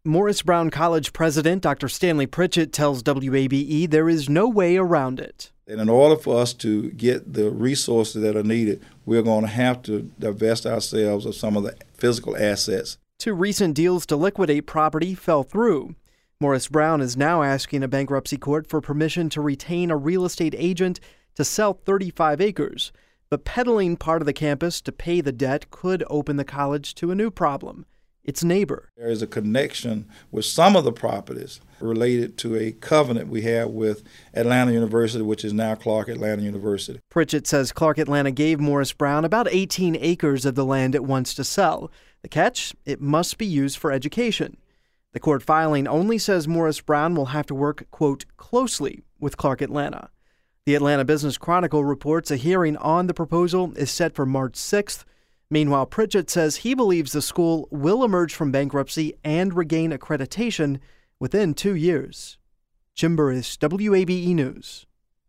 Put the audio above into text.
Morris Brown College president Dr. Stanley Pritchett tells WABE there is no way around it. And in order for us to get the resources that are needed, we're going to have to divest ourselves of some of the physical assets. 2 recent deals to liquidate property fell through. Morris Brown is now asking a bankruptcy court for permission to retain a real estate agent to sell 35 acres. But peddling part of the campus to pay the debt could open the college to a new problem: its neighbor. There is a connection with some of the properties related to a covenant we have with Atlanta University, which is now Clark Atlanta University. Pritchett says Clark Atlanta gave Morris Brown about 18 acres of the land it wants to sell. The catch? It must be used for education. The court filing only says Morris Brown will have to work, quote, closely with Clark Atlanta. The Atlanta Business Chronicle reports a hearing on the proposal is set for March 6th. Meanwhile, Pritchett says he believes the school will emerge from bankruptcy and regain accreditation within 2 years. Jim Burris, WABE News.